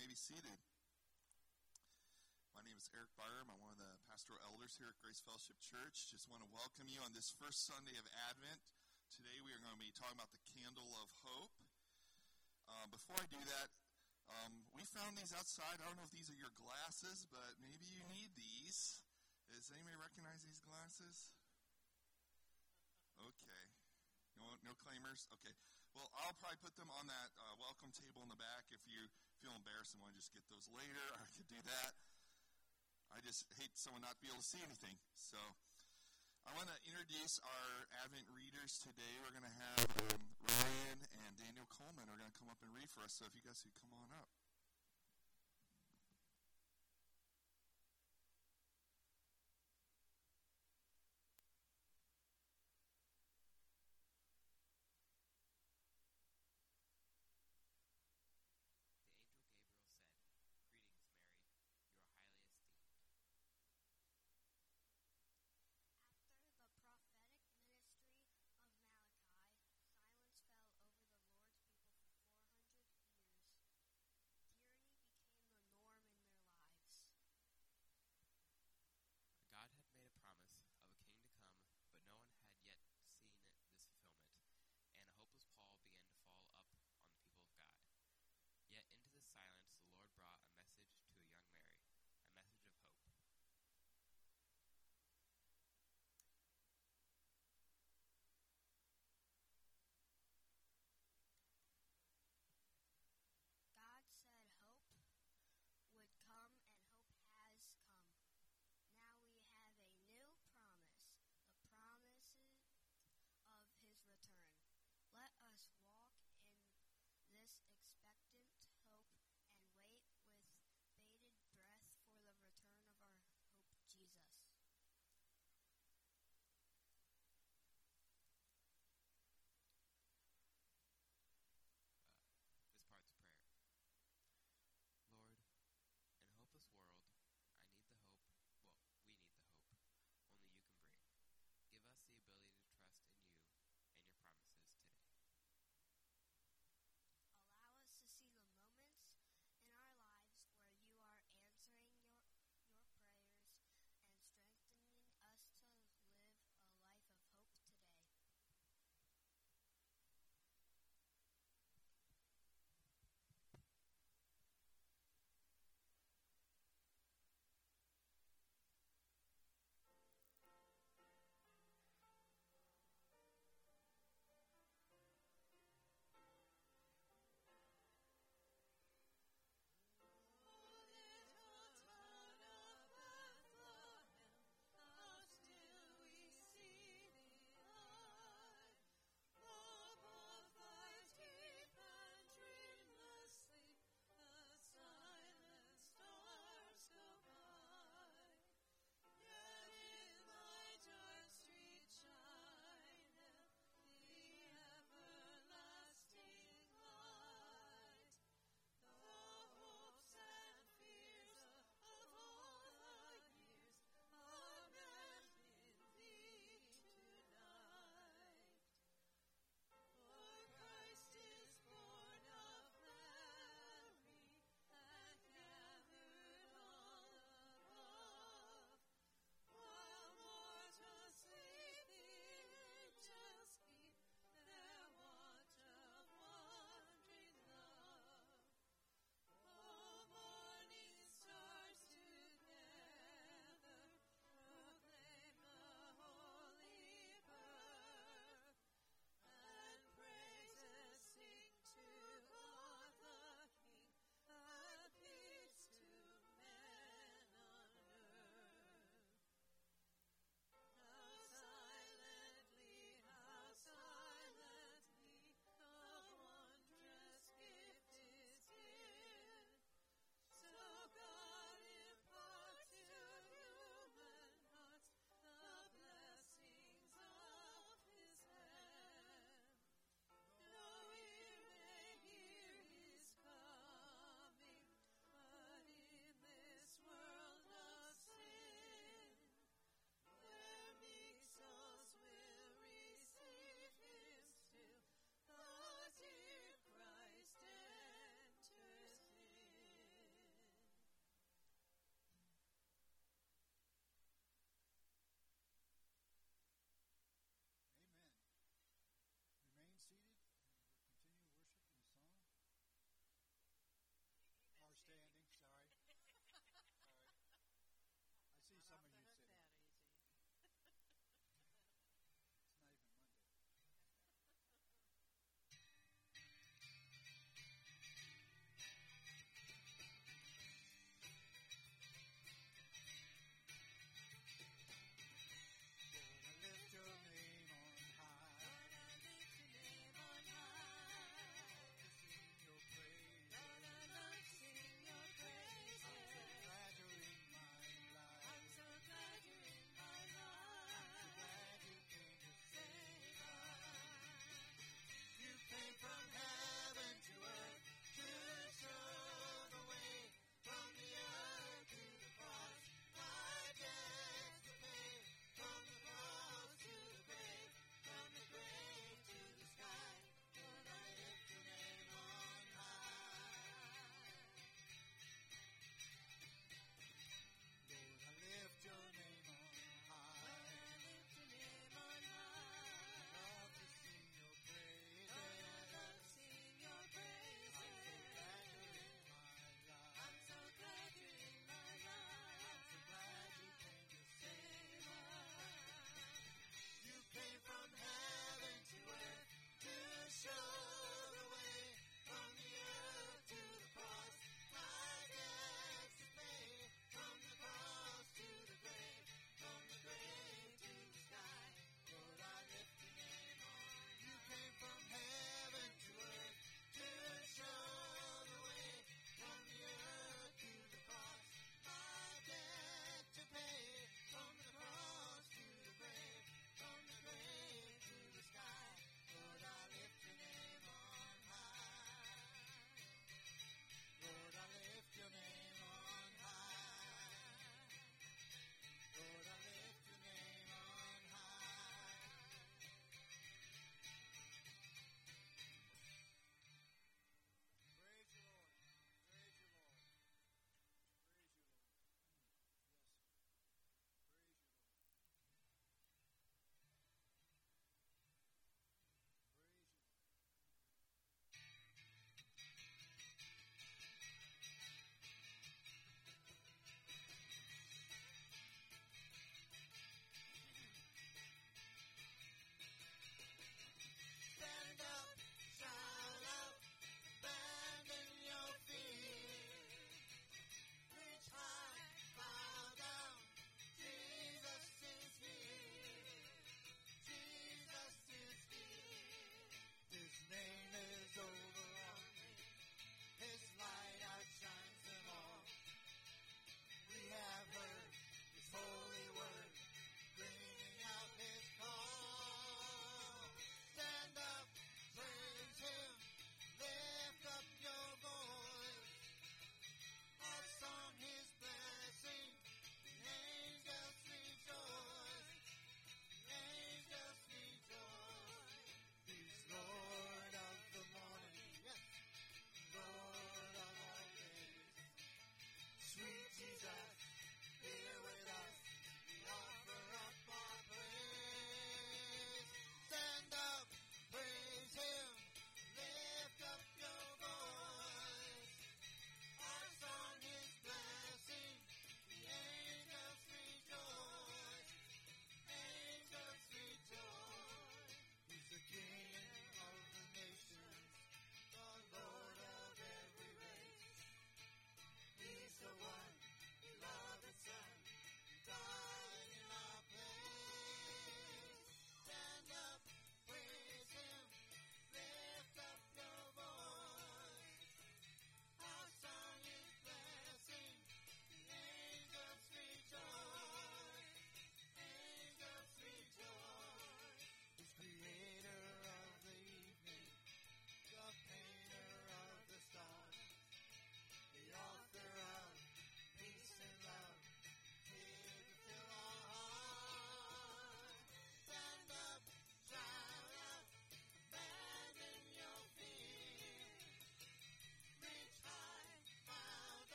may be seated. My name is Eric Byram. I'm one of the pastoral elders here at Grace Fellowship Church. Just want to welcome you on this first Sunday of Advent. Today we are going to be talking about the candle of hope. Before I do that, we found these outside. I don't know if these are your glasses, but maybe you need these. Does anybody recognize these glasses? Okay. No claimers? Okay. Well, I'll probably put them on that welcome table in the back. If you feel embarrassed and want to just get those later, I could do that. I just hate someone not to be able to see anything. So I want to introduce our Advent readers today. We're going to have Ryan and Daniel Coleman are going to come up and read for us. So if you guys could come on up.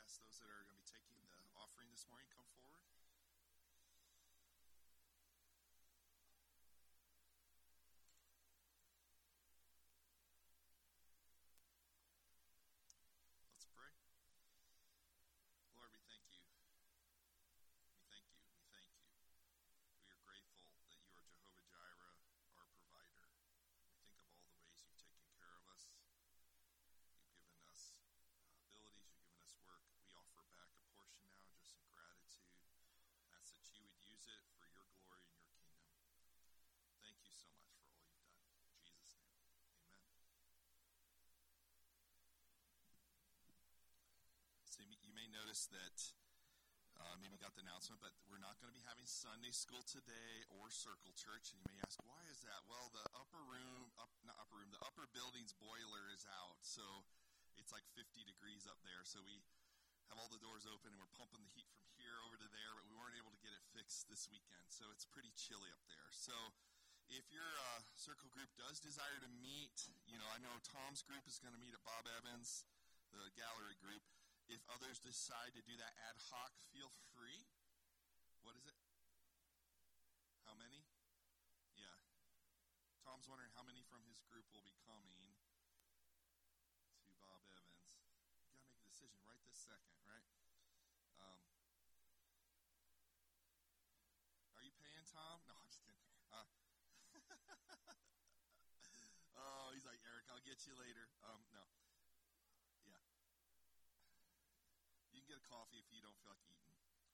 Yes, those that are going to be taking the offering this morning, come forward. Let's pray. Lord, we thank you. We thank you. We thank you. We are grateful that you are Jehovah Jireh, our provider. We think of all the ways you've taken care of us. You've given us abilities. You've given us work. We offer back a portion now just in gratitude. Ask that you would use it for your glory and your kingdom. Thank you so much for all you've done. In Jesus' name, amen. So you may notice that maybe you got the announcement, but we're not going to be having Sunday school today or Circle Church. And you may ask, why is that? Well, the the upper building's boiler is out. So it's like 50 degrees up there. So we have all the doors open and we're pumping the heat from here over to there, but we weren't able to get it fixed this weekend. So it's pretty chilly up there. So if your Circle group does desire to meet, I know Tom's group is going to meet at Bob Evans, the gallery group. If others decide to do that ad hoc, feel free. What is it? How many? Yeah. Tom's wondering how many from his group will be coming to Bob Evans. You got to make a decision right this second, right? Are you paying Tom? No, I'm just kidding. Oh, he's like, Eric, I'll get you later. No. Yeah. You can get a coffee if you don't feel like eating.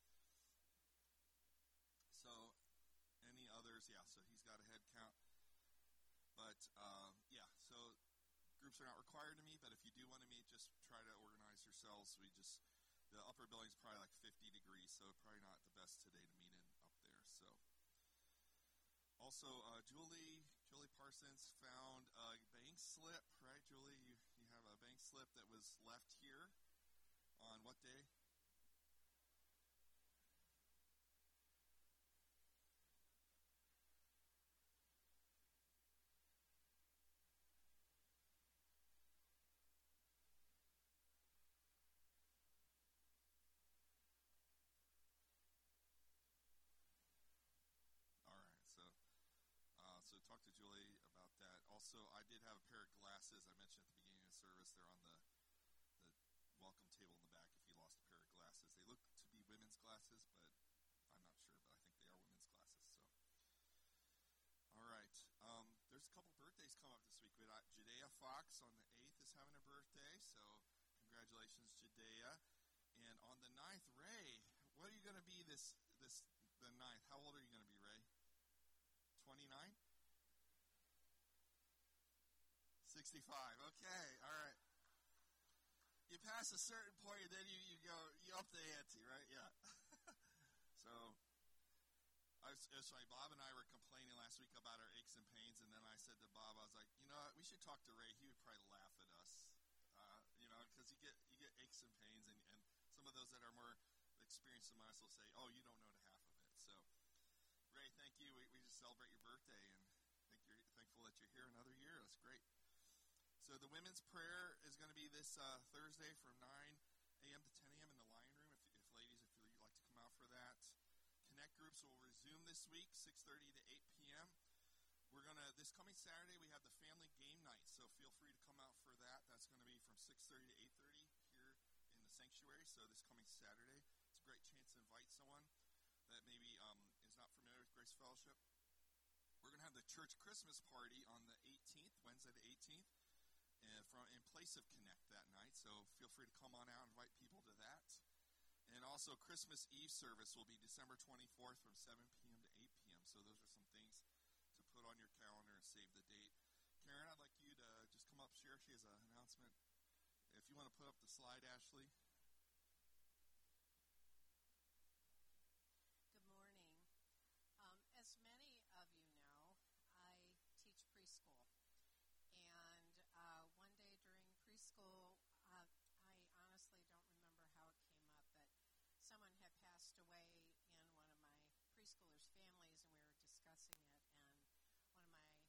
So, any others? Yeah, so he's got a head count. But, yeah, so groups are not required to meet, but if you do want to meet, just try to organize yourselves. The upper building's probably like 50 degrees, so probably not the best today to meet in up there. So, also, Julie Parsons found a bank slip, right, Julie? You have a bank slip that was left here on what day? All right, so talk to Julie about that. Also, I did have a pair of glasses I mentioned at the beginning of the service. They're on the welcome table in the back if you lost a pair of glasses. They look to be women's glasses, but I'm not sure, but I think they are women's glasses. So, all right. There's a couple birthdays come up this week. We got Judea Fox on the 8th is having a birthday, so congratulations, Judea. And on the 9th, Ray, what are you going to be the 9th? How old are you going to be, Ray? 29? 65. Okay, all right. You pass a certain point, and then you up the ante, right? Yeah. So, it's funny. Bob and I were complaining last week about our aches and pains, and then I said to Bob, I was like, you know what? We should talk to Ray. He would probably laugh at us, because you get aches and pains, and some of those that are more experienced than us will say, oh, you don't know the half of it. So, Ray, thank you. We just celebrate your birthday, and I think you're thankful that you're here another year. That's great. So the women's prayer is going to be this Thursday from 9 a.m. to 10 a.m. in the Lion Room. If ladies, if you'd like to come out for that. Connect groups will resume this week, 6:30 to 8 p.m. This coming Saturday, we have the family game night, so feel free to come out for that. That's going to be from 6:30 to 8:30 here in the sanctuary. So this coming Saturday, it's a great chance to invite someone that maybe is not familiar with Grace Fellowship. We're going to have the church Christmas party on the 18th, Wednesday the 18th. In place of Connect that night, so feel free to come on out and invite people to that. And also, Christmas Eve service will be December 24th from 7 p.m. to 8 p.m. So those are some things to put on your calendar and save the date. Karen, I'd like you to just come up, share. She has an announcement. If you want to put up the slide, Ashley. Good morning. As many of you know, I teach preschool. And one day during preschool, I honestly don't remember how it came up, but someone had passed away in one of my preschoolers' families, and we were discussing it. And one of my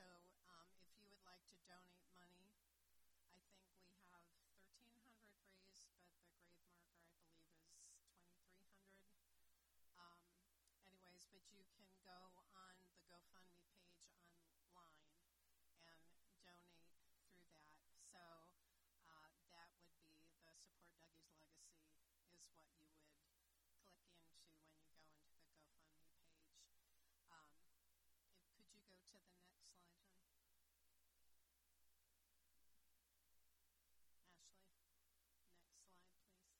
So if you would like to donate money, I think we have 1,300 raised, but the grave marker, I believe, is 2,300. Um, anyways, but you can go on the GoFundMe page online and donate through that. So that would be the Support Dougie's Legacy is what you would click into when you go into the GoFundMe page. Could you go to the next slide, hon? Ashley, next slide, please.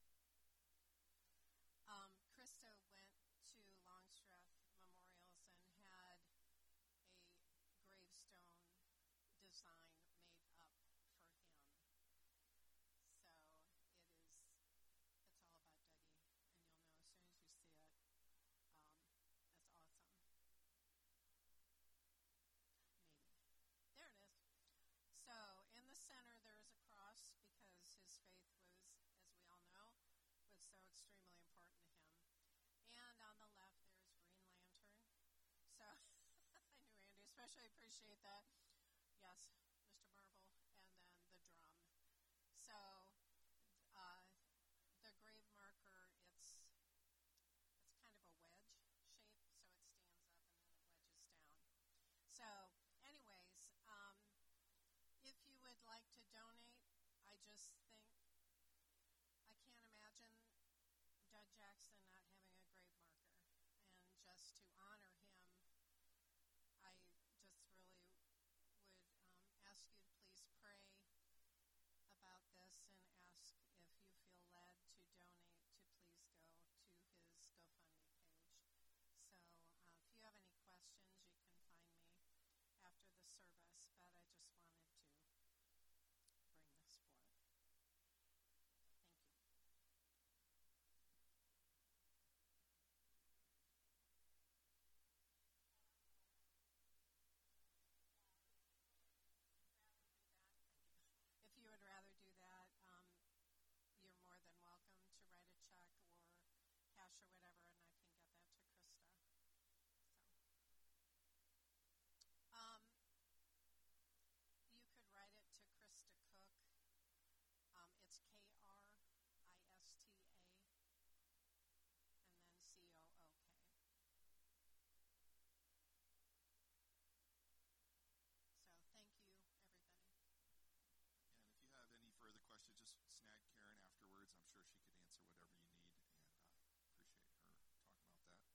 Krista went to Longstreth Memorials and had a gravestone design made up for him. So it's all about Dougie, and you'll know as soon as you see it. That's awesome. Maybe. There it is. So in the center there is a cross because his faith was, as we all know, was so extremely important to him. And on the left there's Green Lantern. So I knew Andy especially appreciate that. Yes, Mr. Marvel, and then the drum. So the grave marker, it's kind of a wedge shape, so it stands up and then it wedges down. So anyways, if you would like to donate, I just think I can't imagine Doug Jackson not having a grave marker. And just to honor him, I just really would ask you to please pray about this and ask if you feel led to donate to please go to his GoFundMe page. So if you have any questions, you can find me after the service, but I just wanted to bring this forth. Thank you. If you would rather do that, you're more than welcome to write a check or cash or whatever, and I can get that to Krista. You could write it to Krista Cook. It's Krista, and then COOK. So thank you, everybody. And if you have any further questions, just snag Karen afterwards. I'm sure she could answer whatever you need, and appreciate her talking about that.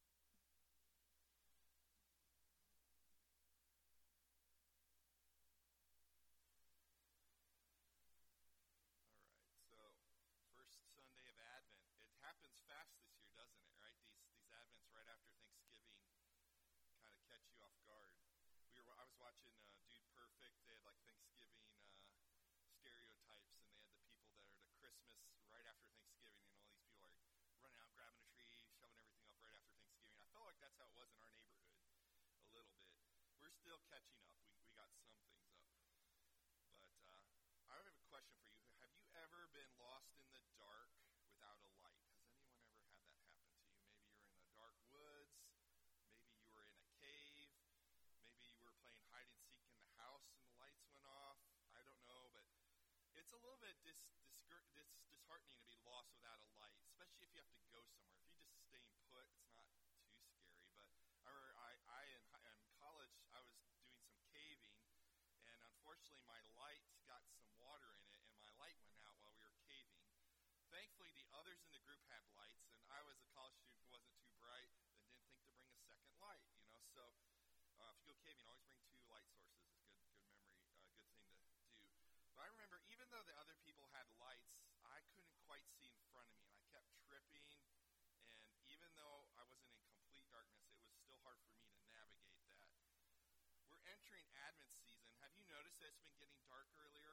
All right, so first Sunday of Advent. It happens fast this year, doesn't it, right? These Advents right after Thanksgiving kind of catch you off guard. I was watching Dude Perfect. They had like Thanksgiving stereotypes, and they had the people that are the Christmas right after Thanksgiving, and all these people are running out, grabbing a tree, shoving everything up right after Thanksgiving. I felt like that's how it was in our neighborhood a little bit. We're still catching up. We got some things up. But I have a question for you. Have you ever been lost in the dark without a light? Has anyone ever had that happen to you? Maybe you're in the dark woods. Maybe you were in a cave. Maybe you were playing hide and seek in the house and the lights went off. I don't know, but it's a little bit disheartening to be lost without a light, especially if you have to go somewhere. If you just staying put, it's not too scary. But I remember in college, I was doing some caving, and unfortunately my light got some water in it, and my light went out while we were caving. Thankfully, the others in the group had lights, and I was a college student who wasn't too bright and didn't think to bring a second light, So if you go caving, always bring 2 light sources. It's good memory, good thing to do. But I remember, even though the other people had lights, I couldn't quite see in front of me, and I kept tripping. And even though I wasn't in complete darkness, it was still hard for me to navigate that. We're entering Advent season. Have you noticed that it's been getting dark earlier?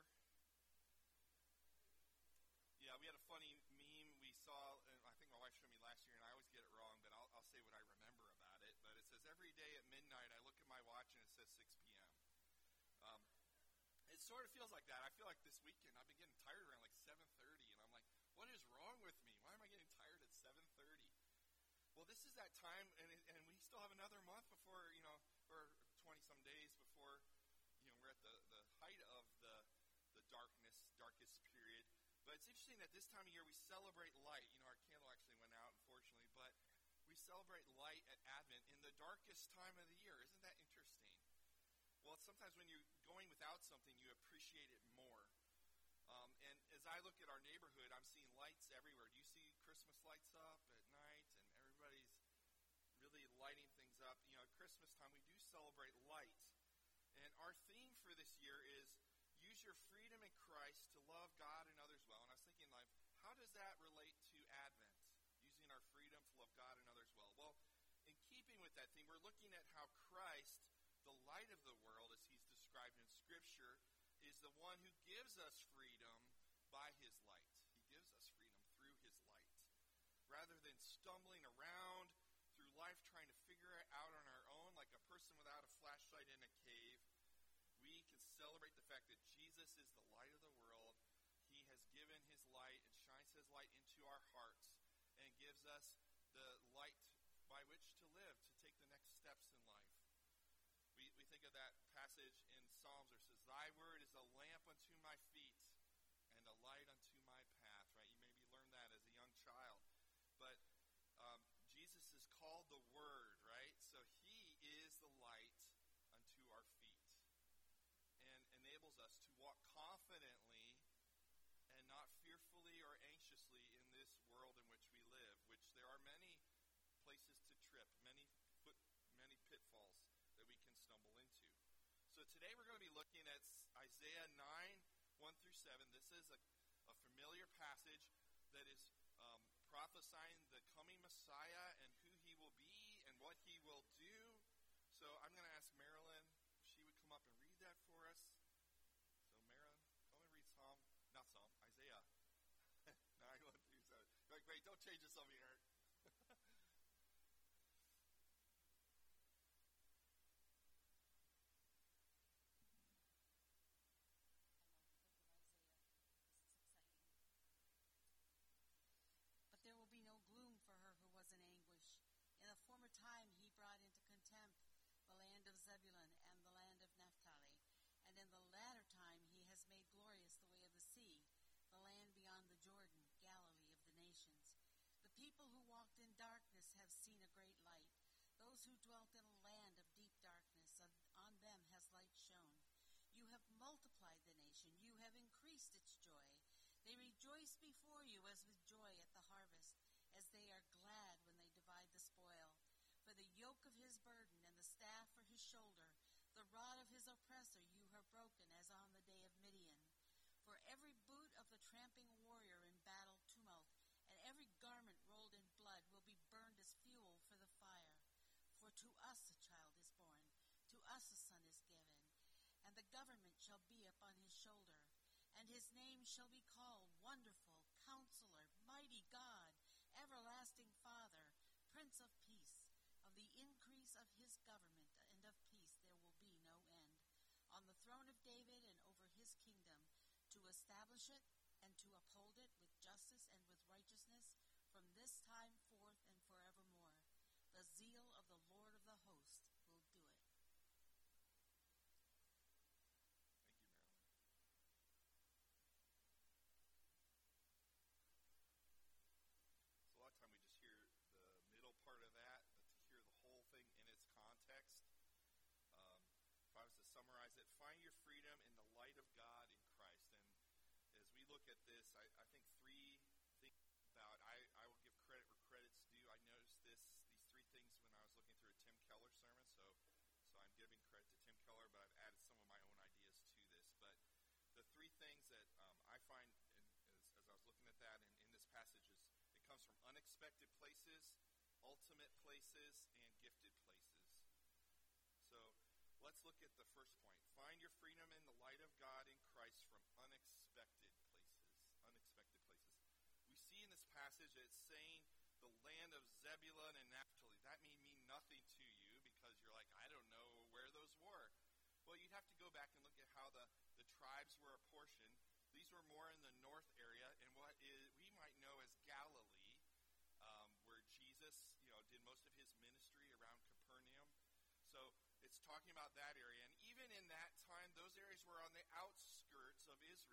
Yeah, we had a funny meme we saw, and I think my wife showed me last year, and I always get it wrong, but I'll say what I remember about it. But it says, every day at midnight, I look at my watch, and it says 6 p.m. It sort of feels like that. I feel like this weekend I've been getting tired around like 7:30, and I'm like, what is wrong with me? Why am I getting tired at 7:30? Well, this is that time, and we still have another month before, or 20-some days before darkest period. But it's interesting that this time of year we celebrate light. You know, our candle actually went out, unfortunately, but we celebrate light at Advent in the darkest time of the year. Isn't that interesting? Well, sometimes when you're going without something, you appreciate it more. And as I look at our neighborhood, I'm seeing lights everywhere. Do you see Christmas lights up at night? And everybody's really lighting things up. You know, at Christmas time, we do celebrate light. And our theme for this year is use your freedom in Christ to love God and others well. And I was thinking, like, how does that relate to Advent? Using our freedom to love God and others well. Well, in keeping with that theme, we're looking at how Christ, the light of the world, as he's described in Scripture, is the one who gives us freedom by his light. He gives us freedom through his light. Rather than stumbling around through life trying to figure it out on our own, like a person without a flashlight in a cave, we can celebrate the fact that Jesus is the light of the world. He has given his light and shines his light into our hearts and gives us the light by which to live, to take the next steps in life. We think of that passage in Psalms where it says, "Thy word is a lamp unto my feet and a light unto my path," right? You maybe learned that as a young child. But Jesus is called the Word, right? So he is the light unto our feet and enables us to walk confidently and not fearfully or anxiously in this world in which we live, which there are many places to trip, many pitfalls that we can stumble into. So today we're going to be looking at Isaiah 9, 1 through 7. This is a familiar passage that is prophesying the coming Messiah and who he will be and what he will do. So I'm going to ask Marilyn if she would come up and read that for us. So Marilyn, come and read Isaiah 9, 1 through 7. Wait, don't change this on me, Eric. But there will be no gloom for her who was in anguish. In the former time he brought into contempt the land of Zebulun and the land of Naphtali. And in the latter time he has made glorious the way of the sea, the land beyond the Jordan, Galilee of the nations. The people who walked in darkness have seen a great light. Those who dwelt in a land of deep darkness, on them has light shone. You have multiplied the nation. You have increased its joy. They rejoice before you as with joy at the harvest, as they are glad when they divide the spoil. For the yoke of his burden and the staff for his shoulder, the rod of his oppressor you have broken as on the day of Midian. For every boot of the tramping warrior in battle tumult, and every garment rolled in blood will be burned as fuel for the fire. For to us a child is born, to us a son is given, and the government shall be upon his shoulder. And his name shall be called Wonderful, Counselor, Mighty God, Everlasting Father, Prince of Peace. Of the increase of his government and of peace there will be no end. On the throne of David and over his kingdom, to establish it and to uphold it with justice and with righteousness from this time forth and forevermore. The zeal of the Lord of the host will do it. So a lot of time we just hear the middle part of that, but to hear the whole thing in its context, if I was to summarize it, find your freedom in the light of God in Christ. And as we look at this, I think three things about, I will give credit where credit's due. I noticed these three things when I was looking through a Tim Keller sermon, so I'm giving credit to Tim Keller, but I've added some of my own ideas to this. But the three things that I find as I was looking at that in this passage is it comes from unexpected places, ultimate places, and gifted places. So let's look at the first point. Find your freedom in the light of God in Christ from unexpected places. Unexpected places. We see in this passage that it's saying the land of Zebulun and Naphtali. That may mean nothing to you because you're like, I don't know where those were. Well, you'd have to go back and look at how the tribes were apportioned. These were more in the north area in what we might know as Galilee, where Jesus, did most of his ministry around Capernaum. So it's talking about that area. And even in that time, those areas were on the outskirts of Israel. They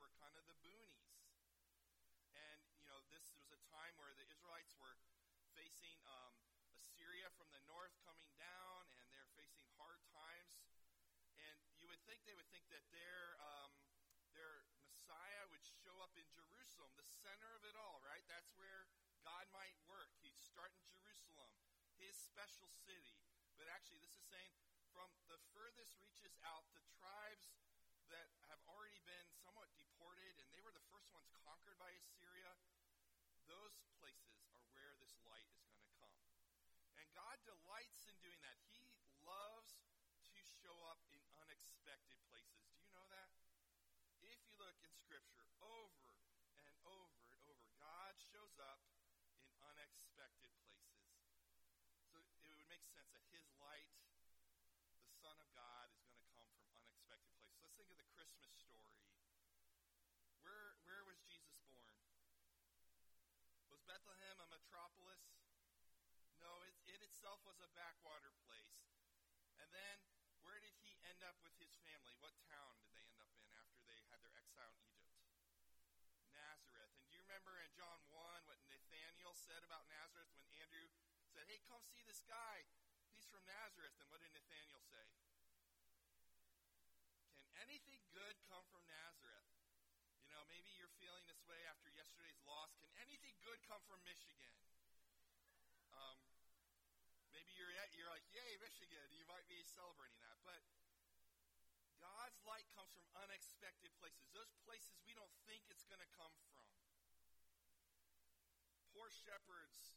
were kind of the boonies. And, this was a time where the Israelites were facing Assyria from the north coming down, and they're facing hard times. And you would think they would think that their Messiah would show up in Jerusalem, the center of it all, right? That's where God might work. He'd start in Jerusalem, his special city. But actually, this is saying from the furthest reaches out, the tribes that have already been somewhat deported, and they were the first ones conquered by Assyria, those places are where this light is going to come. And God delights in doing that. He loves to show up in unexpected places. Do you know that? If you look in Scripture over and over and over, God shows up in unexpected places. So it would make sense that his light, the Son of God, is going to come from unexpected places. Let's think of the Christmas story. Where was Jesus born? Was Bethlehem a metropolis? No, it itself was a backwater place. And then, where did he end up with his family? What town did they end up in after they had their exile in Egypt? Nazareth. And do you remember in John 1 what Nathanael said about Nazareth when Andrew said, hey, come see this guy. He's from Nazareth. And what did Nathanael say? Can anything good come from Nazareth? Maybe you're feeling this way after yesterday's loss. Can anything good come from Michigan? Maybe you're like, yay, Michigan. You might be celebrating that. But God's light comes from unexpected places. Those places we don't think it's going to come from. Poor shepherds,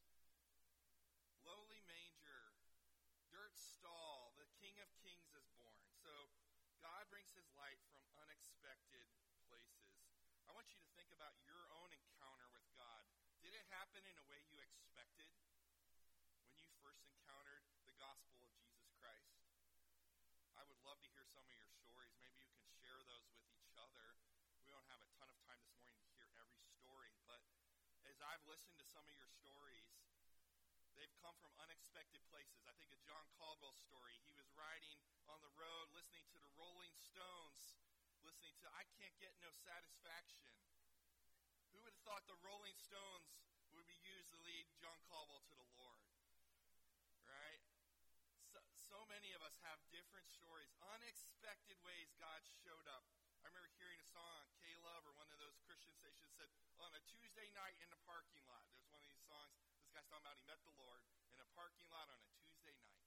lowly manger, dirt stall, the King of Kings is born. So God brings his light from unexpected places. I want you to think about your own encounter with God. Did it happen in a way you expected when you first encountered the gospel of Jesus Christ? I would love to hear some of your stories. Maybe you can share those with each other. We don't have a ton of time this morning to hear every story, but as I've listened to some of your stories, they've come from unexpected places. I think of John Caldwell's story. He was riding on the road, listening to the Rolling Stones, listening to I Can't Get No Satisfaction. Who would have thought the Rolling Stones would be used to lead John Caldwell to the Lord? Right? So many of us have different stories, unexpected ways God showed up. I remember hearing a song on K-Love or one of those Christian stations said, on a Tuesday night in the parking lot. There's one of these songs, this guy's talking about he met the Lord in a parking lot on a Tuesday night.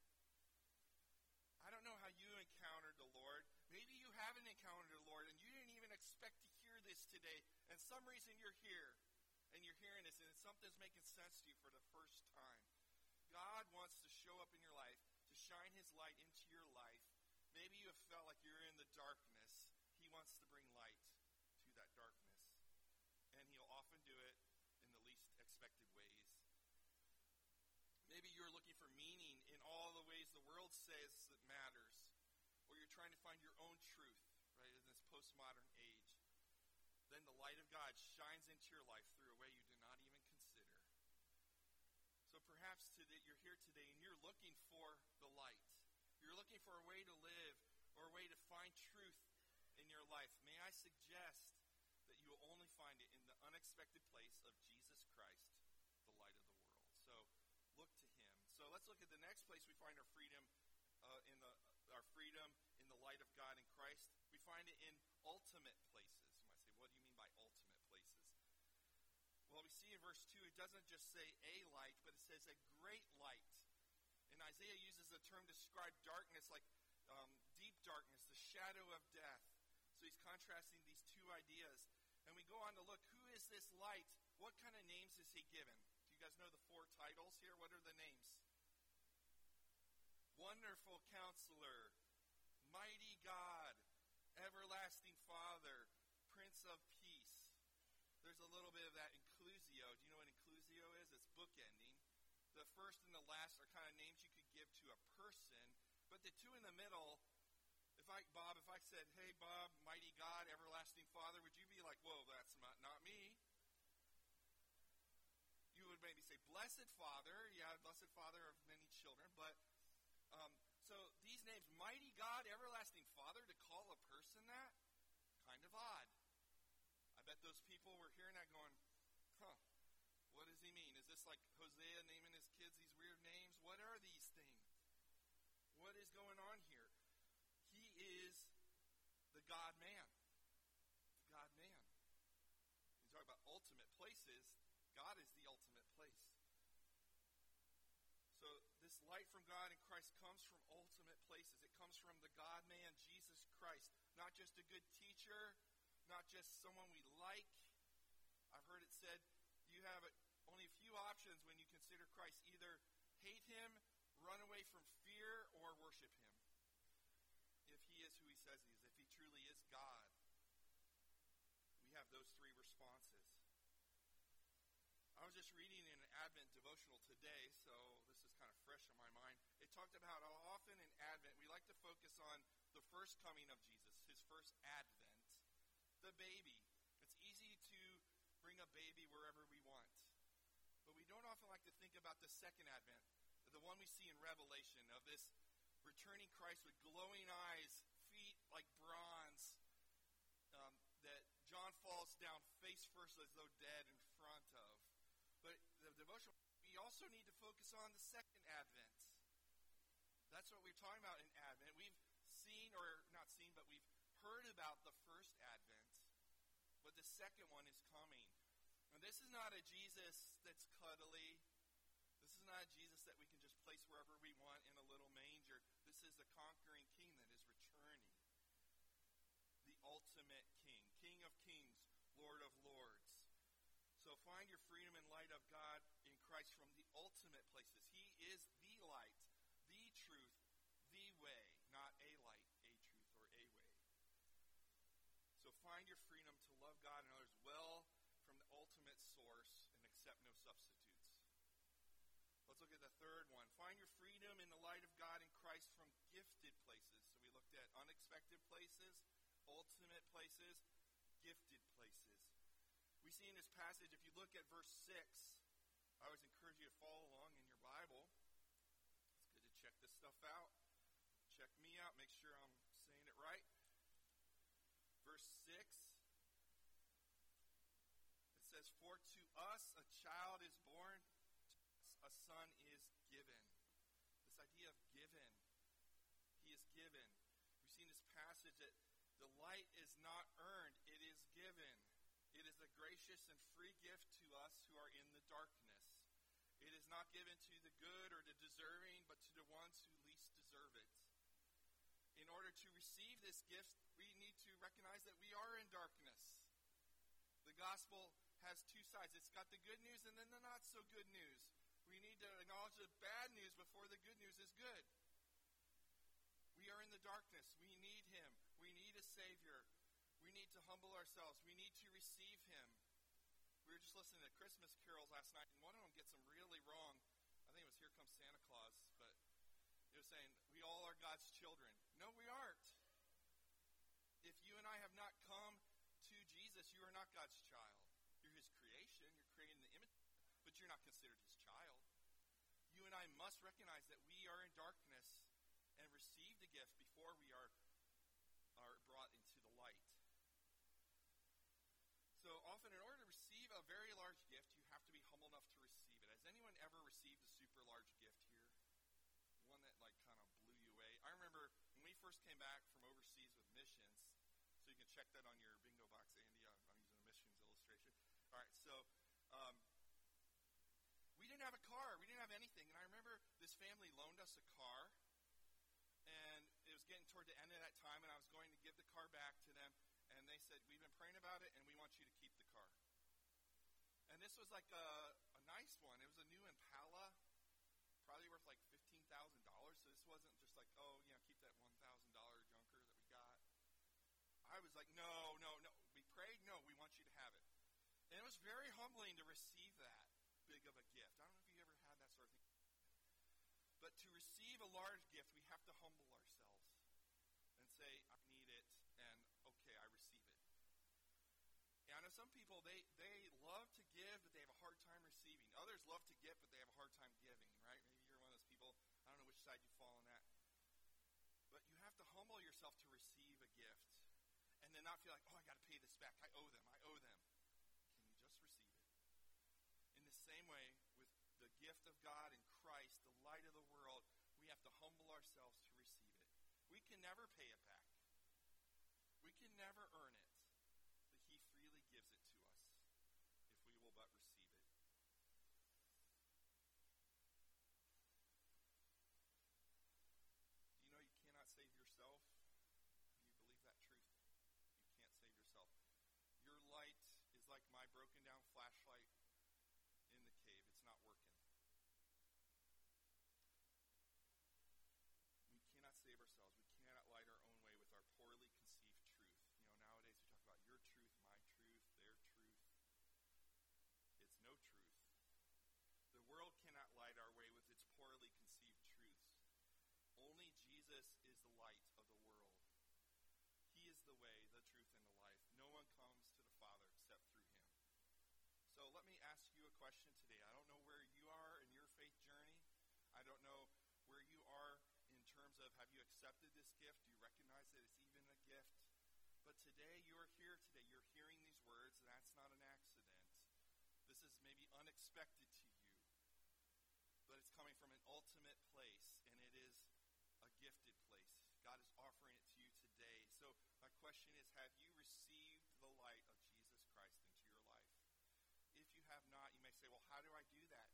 I don't know how you encountered the Lord. Maybe you haven't encountered the Lord and you didn't even expect to hear this today. And some reason you're here and you're hearing this and something's making sense to you for the first time. God wants to show up in your life, to shine his light into your life. Maybe you have felt like you're in the darkness. He wants to bring light to that darkness. And he'll often do it in the least expected ways. Maybe you're looking for meaning in all the ways the world says that matters. Or you're trying to find your own truth, right, in this postmodern age. Then the light of God shines into your life through a way you did not even consider. So perhaps today, you're here today and you're looking for the light. You're looking for a way to live or a way to find truth in your life. May I suggest that you will only find it in the unexpected place of Jesus Christ, the light of the world. So look to him. So let's look at the next place we find our freedom our freedom in the light of God in Christ. We find it in ultimate places. You might say, what do you mean by ultimate places? Well, we see in verse 2, it doesn't just say a light, but it says a great light. And Isaiah uses the term to describe darkness like deep darkness, the shadow of death. So he's contrasting these two ideas. And we go on to look, who is this light? What kind of names is he given? Do you guys know the 4 titles here? What are the names? Wonderful Counselor, Mighty God, Everlasting Father, Prince of Peace. There's a little bit of that inclusio. Do you know what inclusio is? It's bookending. The first and the last are kind of names you could give to a person, but the two in the middle, if I said, hey, Bob, Mighty God, Everlasting Father, would you be like, whoa, that's not me? You would maybe say, Blessed Father. Yeah, Blessed Father of many children, but so these names, Mighty God, Everlasting Father, to call a person that, kind of odd. bet those people were hearing that going, huh, what does he mean? Is this like Hosea naming his kids these weird names? What are these things? What is going on here? He is the God-man. The God-man. You talk about ultimate places. God is the ultimate place. So this light from God in Christ comes from ultimate places. It comes from the God-man, Jesus Christ. Not just a good teacher, not just someone we like. I've heard it said, you have only a few options when you consider Christ. Either hate him, run away from fear, or worship him. If he is who he says he is, if he truly is God, we have those three responses. I was just reading in an Advent devotional today, so this is kind of fresh on my mind. It talked about how often in Advent we like to focus on the first coming of Jesus, his first advent, the baby. It's easy to bring a baby wherever we want. But we don't often like to think about the second advent, the one we see in Revelation, of this returning Christ with glowing eyes, feet like bronze, that John falls down face first as though dead in front of. But the devotional, we also need to focus on the second advent. That's what we're talking about in Advent. We've seen, or not seen, but we've heard about the first advent. But the second one is coming. And this is not a Jesus that's cuddly. This is not a Jesus that we can just place wherever we want in a little manger. This is the conquering king that is returning. The ultimate king. King of kings, Lord of lords. So find your freedom in light of God in Christ from the ultimate places. He is the light, the truth, the way, not a light, a truth, or a way. So find your freedom to love God and others well from the ultimate source and accept no substitutes. Let's look at the third one. Find your freedom in the light of God in Christ from gifted places. So we looked at unexpected places, ultimate places, gifted places. We see in this passage, if you look at verse 6, I always encourage you to follow along in your Bible. It's good to check this stuff out. Check me out, make sure I'm saying it right. Verse 6, it says, "For to us a child is born, to us a son is given." This idea of given. He is given. We see in this passage that the light is not earned, it is given. It is a gracious and free gift to us who are in the darkness. It is not given to the good or the deserving, but to the ones who least deserve it. In order to receive this gift, we need to recognize that we are in darkness. The gospel has two sides. It's got the good news and then the not so good news. We need to acknowledge the bad news before the good news is good. We are in the darkness. We need him. We need a Savior. We need to humble ourselves. We need to receive him. We were just listening to Christmas carols last night, and one of them gets them really wrong. I think it was Here Comes Santa Claus, but it was saying, we all are God's children. No, we aren't. If you and I have not come to Jesus, you are not God's child. You're his creation. You're created in the image, but you're not considered his child. You and I must recognize that we are in darkness and receive the gift before we are brought into the light. So often, in order to receive a very large gift, you have to be humble enough to receive it. Has anyone ever received a super large gift here? One that kind of blew you away? I remember when we first came back from overseas with missions, so you can check that on your bingo box, Andy. I'm using a missions illustration. All right, so we didn't have a car. We didn't have anything. And I remember this family loaned us a car, and it was getting toward the end of that time, and I was going to give the car back to them. And they said, we've been praying about it, and we want you to keep the car. And this was like a nice one. It was a new Impala, probably worth like $15,000. So this wasn't just like, oh, keep that $1,000 junker that we got. I was like, no. We prayed, no, we want you to have it. And it was very humbling to receive that big of a gift. I don't know if you ever had that sort of thing. But to receive a large gift, we have to humble ourselves and say, I need it, and okay, I receive it. And I know some people, they love to give, but they have a hard time receiving. Others love to get, but they have a hard time giving, right? Maybe you're one of those people. I don't know which side you fall on that. But you have to humble yourself to receive a gift and then not feel like, oh, I got to pay this back. I owe them. way, with the gift of God in Christ, the light of the world, we have to humble ourselves to receive it. We can never pay it back. We can never earn it. But he freely gives it to us if we will but receive it. Do you know you cannot save yourself? Do you believe that truth? You can't save yourself. Your light is like my broken down flashlight in the cave. It's not working. We cannot save ourselves. We cannot light our own way with our poorly conceived truth. Nowadays we talk about your truth, my truth, their truth. It's no truth. The world cannot light our way with its poorly conceived truths. Only Jesus is the light of the world. He is the way, the truth, and the life. No one comes to the Father except through him. So let me ask you a question today. I don't know where you are in your faith journey. I don't know where you are in terms of, have you accepted this gift? Do you recognize that it's even a gift? But today, you are here today. You're hearing these words, and that's not an accident. This is maybe unexpected to you. But it's coming from an ultimate place, and it is a gifted place. God is offering it to you today. So my question is, have you received the light of Jesus Christ into your life? If you have not, you may say, well, how do I do that?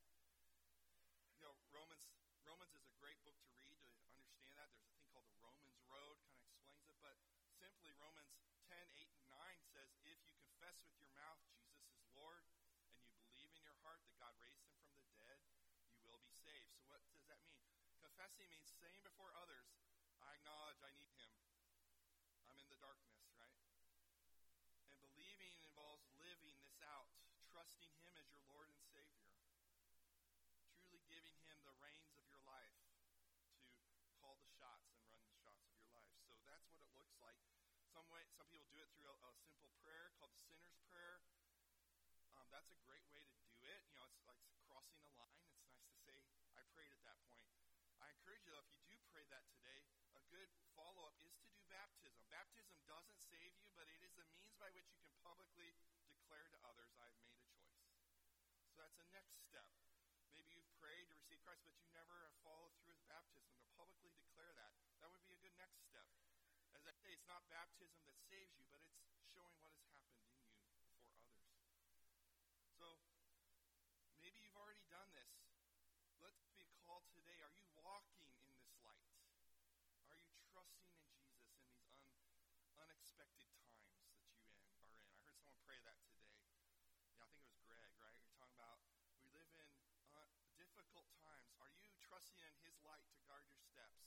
Romans is a great book to read to understand that. There's a thing called the Romans Road, kind of explains it. But simply, Romans 10:8 and 9 says, if you confess with your mouth Jesus is Lord, and you believe in your heart that God raised him from the dead, you will be saved. So what does that mean? Confessing means saying before others, I acknowledge I need him. I'm in the darkness, right? And believing involves living this out, trusting him as your Lord and Savior, truly giving him the reins of your life to call the shots and run the shots of your life. So that's what it looks like. Some people do it through a simple prayer called the sinner's prayer. That's a great way to do it. It's like crossing a line. It's nice to say, I prayed at that point. I encourage you, though, if you do pray that today, a good follow-up is to do baptism. Baptism doesn't save you, but it is the means by which you can publicly declare to others, I've made a choice. So that's the next step. Maybe you've prayed to receive Christ, but you never have followed through with baptism to publicly declare that. That would be a good next step. As I say, it's not baptism that saves you, but it's showing what has happened in you before others. So maybe you've already done this. Let's be a call today. Are you walking in this light? Are you trusting in Jesus in these unexpected times that you are in? I heard someone pray that today. I think it was Greg, right? You're talking about we live in difficult times. Are you trusting in his light to guard your steps?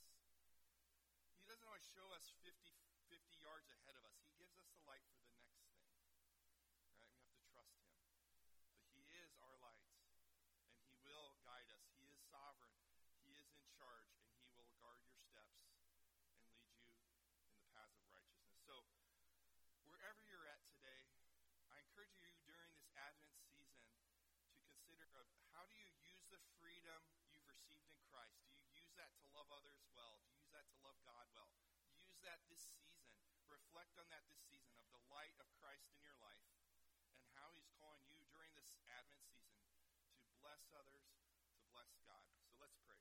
He doesn't always show us 50 yards ahead of us. He gives us the light for the next thing. Right? We have to trust him. But he is our light, and he will guide us. He is sovereign. He is in charge, and he will guard your steps and lead you in the paths of righteousness. So wherever you're at today, I encourage you during this Advent season to consider how do you use the freedom you've received in Christ? Do you use that to love others well? Do you use that to love God well? Use that this season. Reflect on that this season of the light of Christ in your life and how he's calling you during this Advent season to bless others, to bless God. So let's pray.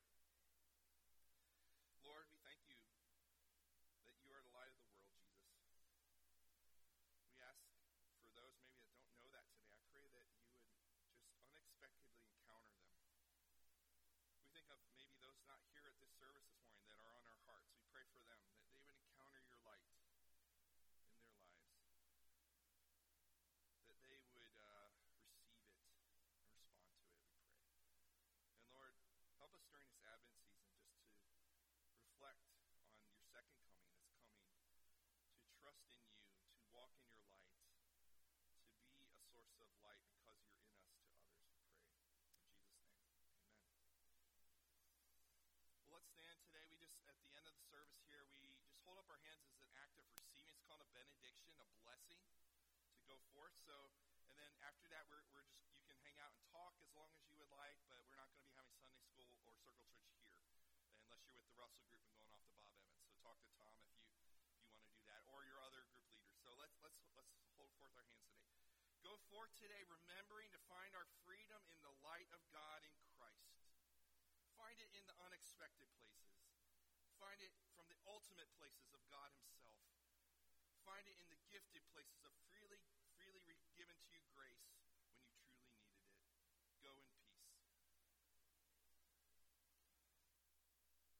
Lord, we thank you that you are the light of the world, Jesus. We ask for those maybe that don't know that today, I pray that you would just unexpectedly encounter them. We think of maybe those not here at this service this morning that are on our hearts. We pray for them, that they would encounter your light in their lives, that they would receive it and respond to it, we pray. And Lord, help us during this Advent season just to reflect on your second coming that's coming, to trust in you, to walk in your light, to be a source of light because you're in us to others, we pray. In Jesus' name, amen. Well, let's stand today. We just, at the end of the service here, we just hold up our hands as an act of receiving. It's called a benediction, a blessing to go forth. So, and then after that, we're just, you can hang out and talk as long as you would like, but we're not going to be having Sunday school or Circle Church here, unless you're with the Russell group and going off to Bob Evans. So talk to Tom if you want to do that, or your other group leaders. So let's hold forth our hands today. Go forth more today, remembering to find our freedom in the light of God in Christ. Find it in the unexpected places. Find it from the ultimate places of God himself. Find it in the gifted places of